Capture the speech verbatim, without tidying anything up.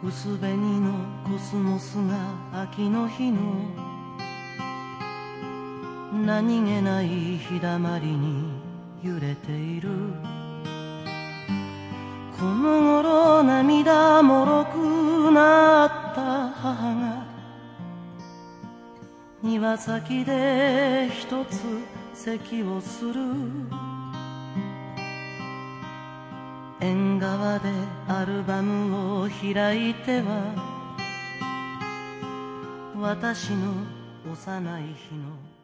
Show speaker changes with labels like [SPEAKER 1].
[SPEAKER 1] 薄紅のコスモスが秋の日の何気ない日だまりに揺れている。この頃涙もろくなった母が庭先で一つ咳をする。縁側でアルバムを開いては私の幼い日の